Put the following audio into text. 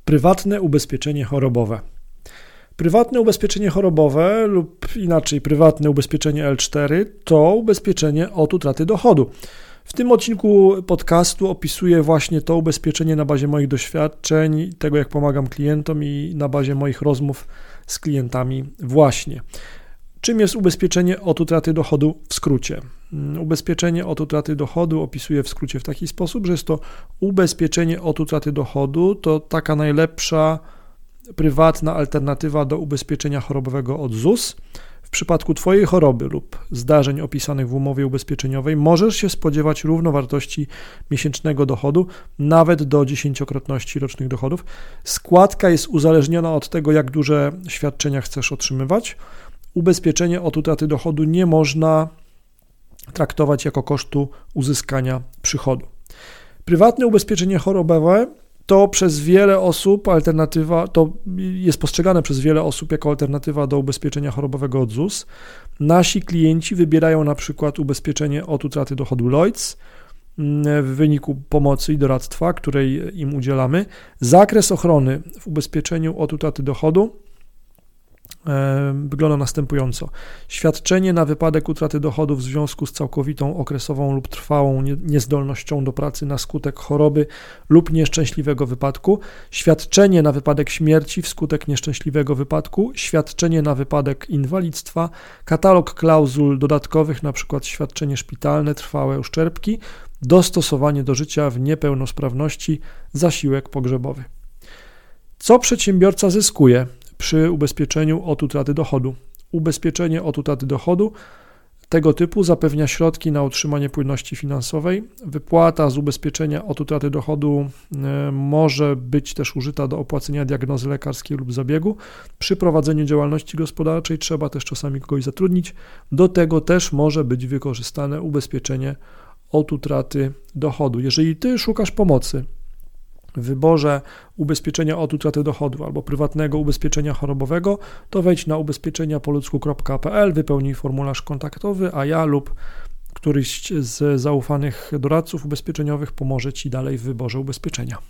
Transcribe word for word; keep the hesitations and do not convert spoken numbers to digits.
Prywatne ubezpieczenie chorobowe. Prywatne ubezpieczenie chorobowe lub inaczej prywatne ubezpieczenie L cztery to ubezpieczenie od utraty dochodu. W tym odcinku podcastu opisuję właśnie to ubezpieczenie na bazie moich doświadczeń, tego jak pomagam klientom i na bazie moich rozmów z klientami właśnie. Czym jest ubezpieczenie od utraty dochodu w skrócie? Ubezpieczenie od utraty dochodu opisuję w skrócie w taki sposób, że jest to ubezpieczenie od utraty dochodu, to taka najlepsza prywatna alternatywa do ubezpieczenia chorobowego od Z U S. W przypadku Twojej choroby lub zdarzeń opisanych w umowie ubezpieczeniowej możesz się spodziewać równowartości miesięcznego dochodu, nawet do dziesięciokrotności rocznych dochodów. Składka jest uzależniona od tego, jak duże świadczenia chcesz otrzymywać. Ubezpieczenie od utraty dochodu nie można traktować jako kosztu uzyskania przychodu. Prywatne ubezpieczenie chorobowe to przez wiele osób alternatywa, to jest postrzegane przez wiele osób jako alternatywa do ubezpieczenia chorobowego od Z U S. Nasi klienci wybierają na przykład ubezpieczenie od utraty dochodu Lloyds w wyniku pomocy i doradztwa, której im udzielamy. Zakres ochrony w ubezpieczeniu od utraty dochodu wygląda następująco. Świadczenie na wypadek utraty dochodu w związku z całkowitą, okresową lub trwałą niezdolnością do pracy na skutek choroby lub nieszczęśliwego wypadku, świadczenie na wypadek śmierci wskutek nieszczęśliwego wypadku, świadczenie na wypadek inwalidztwa, katalog klauzul dodatkowych, np. świadczenie szpitalne, trwałe uszczerbki, dostosowanie do życia w niepełnosprawności, zasiłek pogrzebowy. Co przedsiębiorca zyskuje przy ubezpieczeniu od utraty dochodu? Ubezpieczenie od utraty dochodu tego typu zapewnia środki na utrzymanie płynności finansowej. Wypłata z ubezpieczenia od utraty dochodu może być też użyta do opłacenia diagnozy lekarskiej lub zabiegu. Przy prowadzeniu działalności gospodarczej trzeba też czasami kogoś zatrudnić. Do tego też może być wykorzystane ubezpieczenie od utraty dochodu. Jeżeli Ty szukasz pomocy w wyborze ubezpieczenia od utraty dochodu albo prywatnego ubezpieczenia chorobowego, to wejdź na ubezpieczenia po ludzku kropka p l, wypełnij formularz kontaktowy, a ja lub któryś z zaufanych doradców ubezpieczeniowych pomoże Ci dalej w wyborze ubezpieczenia.